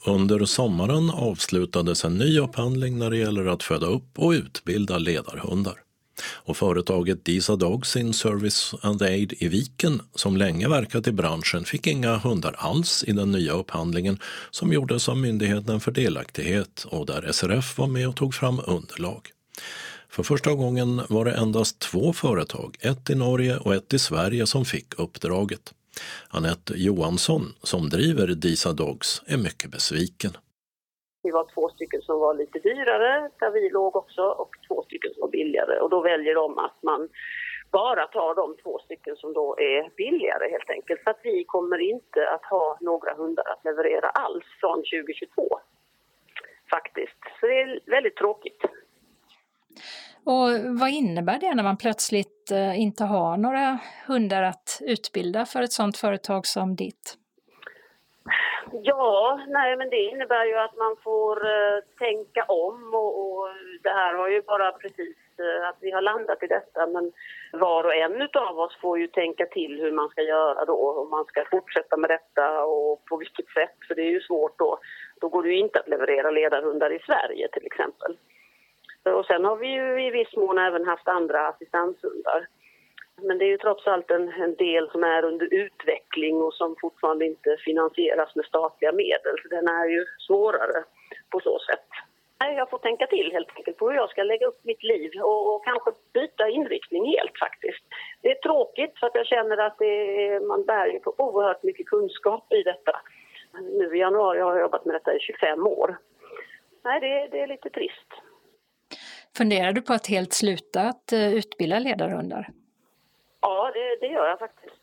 Under sommaren avslutades en ny upphandling när det gäller att föda upp och utbilda ledarhundar. Och företaget Disa Dogs in Service and Aid i Viken, som länge verkat i branschen, fick inga hundar alls i den nya upphandlingen som gjordes av Myndigheten för delaktighet och där SRF var med och tog fram underlag. För första gången var det endast 2 företag, ett i Norge och ett i Sverige, som fick uppdraget. Anette Johansson, som driver Disa Dogs, är mycket besviken. Vi var 2 stycken som var lite dyrare, där vi låg också, och 2 stycken som var billigare. Och då väljer de att man bara tar de 2 stycken som då är billigare helt enkelt. För att vi kommer inte att ha några hundar att leverera alls från 2022 faktiskt. Så det är väldigt tråkigt. Och vad innebär det när man plötsligt inte har några hundar att utbilda för ett sådant företag som ditt? Ja, men det innebär ju att man får tänka om och det här har ju bara precis att vi har landat i detta, men var och en av oss får ju tänka till hur man ska göra då, om man ska fortsätta med detta och på vilket sätt, för det är ju svårt då. Då går det ju inte att leverera ledarhundar i Sverige till exempel. Och sen har vi ju i viss mån även haft andra assistanshundar. Men det är ju trots allt en del som är under utveckling och som fortfarande inte finansieras med statliga medel. Så den är ju svårare på så sätt. Jag får tänka till helt enkelt på hur jag ska lägga upp mitt liv och kanske byta inriktning helt faktiskt. Det är tråkigt för att jag känner att man bär ju på oerhört mycket kunskap i detta. Nu i januari har jag jobbat med detta i 25 år. Nej, det är lite trist. Funderar du på att helt sluta att utbilda ledarhundar? Ja, det gör jag faktiskt.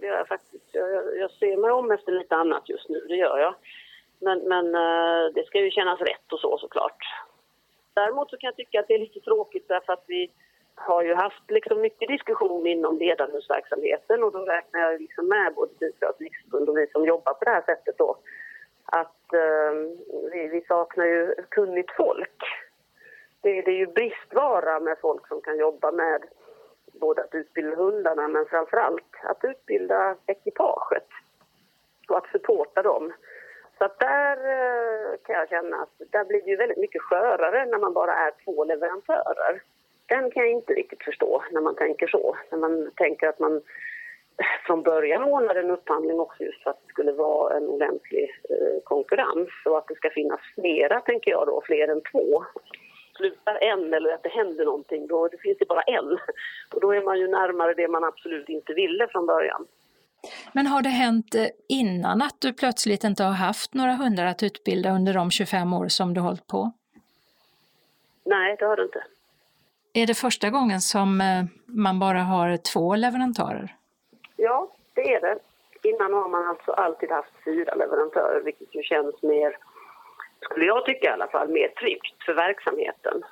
Jag ser mig om efter lite annat just nu, det gör jag. Men det ska ju kännas rätt och såklart. Däremot så kan jag tycka att det är lite tråkigt därför att vi har ju haft liksom mycket diskussion inom ledarhundsverksamheten och då räknar jag liksom med både Disa Riksförbund och vi som jobbar på det här sättet då. Att vi saknar ju kunnigt folk. Det är ju bristvara med folk som kan jobba med både att utbilda hundarna men framförallt att utbilda ekipaget och att supporta dem. Så att där kan jag känna att där blir det ju väldigt mycket skörare när man bara är 2 leverantörer. Den kan jag inte riktigt förstå när man tänker så. När man tänker att man från början ordnar en upphandling också just för att det skulle vara en ordentlig konkurrens och att det ska finnas flera, tänker jag då, fler än 2. Slutar en eller att det händer någonting, då det finns det bara en. Och då är man ju närmare det man absolut inte ville från början. Men har det hänt innan att du plötsligt inte har haft några hundar att utbilda under de 25 år som du hållit på? Nej, det har det inte. Är det första gången som man bara har 2 leverantörer? Ja, det är det. Innan har man alltså alltid haft 4 leverantörer, vilket ju känns mer, skulle jag tycka i alla fall, mer tryggt för verksamheten.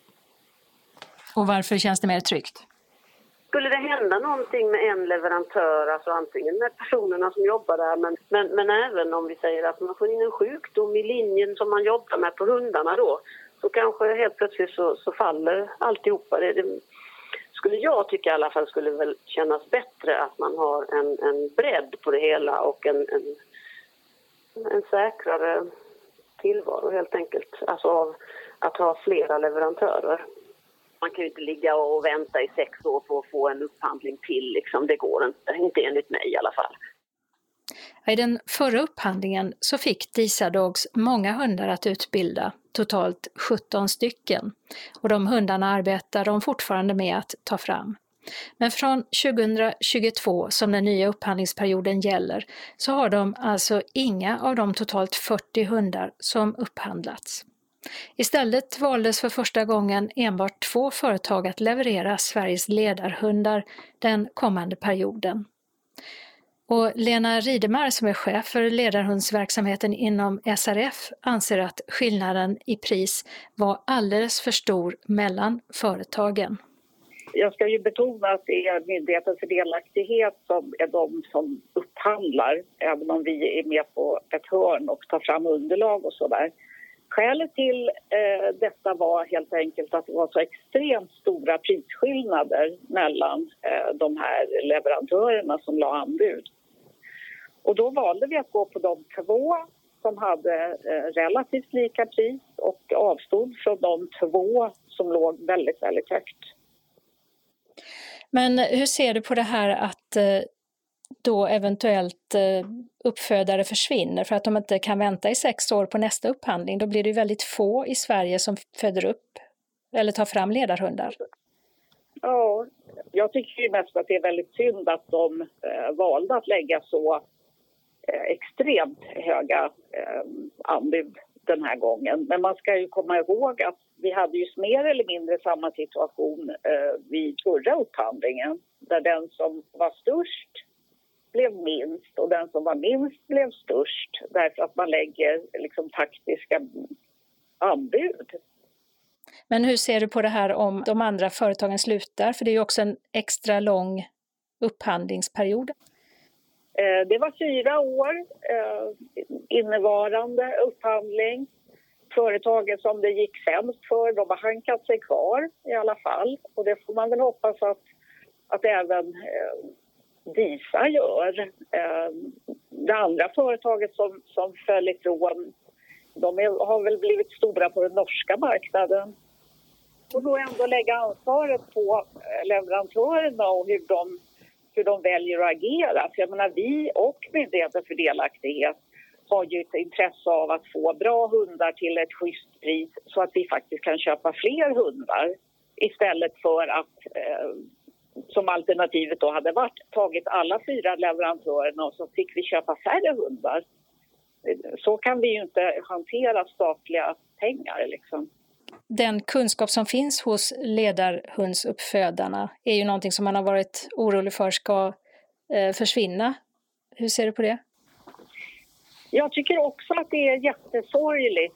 Och varför känns det mer tryggt? Skulle det hända någonting med en leverantör, alltså antingen med personerna som jobbar där, men även om vi säger att man får in en sjukdom i linjen som man jobbar med på hundarna då, så kanske helt plötsligt så faller alltihopa. Det skulle jag tycka i alla fall skulle väl kännas bättre att man har en bredd på det hela och en säkrare tillvaro helt enkelt. Alltså av att ha flera leverantörer. Man kan ju inte ligga och vänta i 6 år på att få en upphandling till. Liksom. Det går inte enligt mig i alla fall. I den förra upphandlingen så fick Disa Dogs många hundar att utbilda, totalt 17 stycken. Och de hundarna arbetar de fortfarande med att ta fram. Men från 2022 som den nya upphandlingsperioden gäller så har de alltså inga av de totalt 40 hundar som upphandlats. Istället valdes för första gången enbart 2 företag att leverera Sveriges ledarhundar den kommande perioden. Och Lena Ridemar som är chef för ledarhundsverksamheten inom SRF anser att skillnaden i pris var alldeles för stor mellan företagen. Jag ska ju betona att det är Myndigheten för delaktighet som är de som upphandlar, även om vi är med på ett hörn och tar fram underlag och sådär. Skälet till detta var helt enkelt att det var så extremt stora prisskillnader mellan de här leverantörerna som la anbud. Och då valde vi att gå på de 2 som hade relativt lika pris och avstod från de 2 som låg väldigt, väldigt högt. Men hur ser du på det här att då eventuellt uppfödare försvinner för att de inte kan vänta i 6 år på nästa upphandling? Då blir det ju väldigt få i Sverige som föder upp eller tar fram ledarhundar. Ja, jag tycker ju mest att det är väldigt synd att de valde att lägga så extremt höga anbud den här gången. Men man ska ju komma ihåg att vi hade ju mer eller mindre samma situation vid förra upphandlingen. Där den som var störst blev minst och den som var minst blev störst. Därför att man lägger liksom taktiska anbud. Men hur ser du på det här om de andra företagen slutar? För det är ju också en extra lång upphandlingsperiod. Det var 4 år innevarande upphandling. Företaget som det gick sämst för, de har hankat sig kvar i alla fall. Och det får man väl hoppas att även DISA gör. Det andra företaget som föll ifrån, de har väl blivit stora på den norska marknaden. Och då ändå lägga ansvaret på leverantörerna och hur de väljer att agera. För jag menar, vi och Myndigheten för delaktighet har ju ett intresse av att få bra hundar till ett schysst pris så att vi faktiskt kan köpa fler hundar istället för att som alternativet då hade varit tagit alla 4 leverantörerna och så fick vi köpa färre hundar. Så kan vi ju inte hantera statliga pengar liksom. Den kunskap som finns hos ledarhundsuppfödarna är ju någonting som man har varit orolig för ska försvinna. Hur ser du på det? Jag tycker också att det är jättesorgligt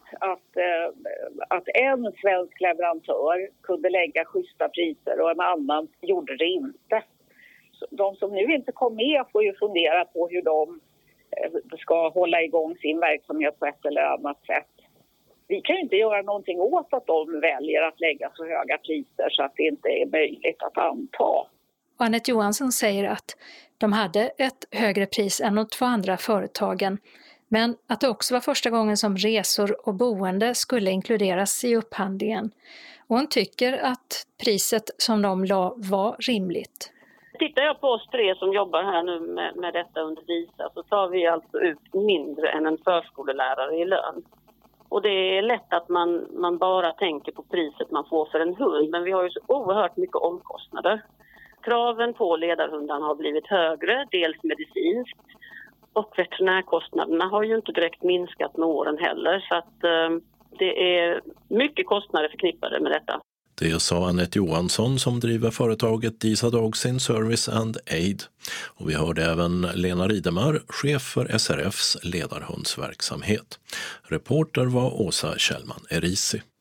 att en svensk leverantör kunde lägga schyssta priser och en annan gjorde det inte. De som nu inte kom med får ju fundera på hur de ska hålla igång sin verksamhet på ett eller annat sätt. Vi kan ju inte göra någonting åt att de väljer att lägga så höga priser så att det inte är möjligt att anta. Anette Johansson säger att de hade ett högre pris än de 2 andra företagen, men att det också var första gången som resor och boende skulle inkluderas i upphandlingen. Och hon tycker att priset som de la var rimligt. Tittar jag på oss 3 som jobbar här nu med detta under DISA så tar vi alltså ut mindre än en förskolelärare i lön. Och det är lätt att man bara tänker på priset man får för en hund, men vi har ju så oerhört mycket omkostnader. Kraven på ledarhundarna har blivit högre, dels medicinskt, och veterinärkostnaderna har ju inte direkt minskat med åren heller, så att det är mycket kostnader förknippade med detta. Det sa Anette Johansson som driver företaget DISA Dogs in Service and Aid. Och vi hörde även Lena Ridemar, chef för SRFs ledarhundsverksamhet. Reporter var Åsa Kjellman Erisi.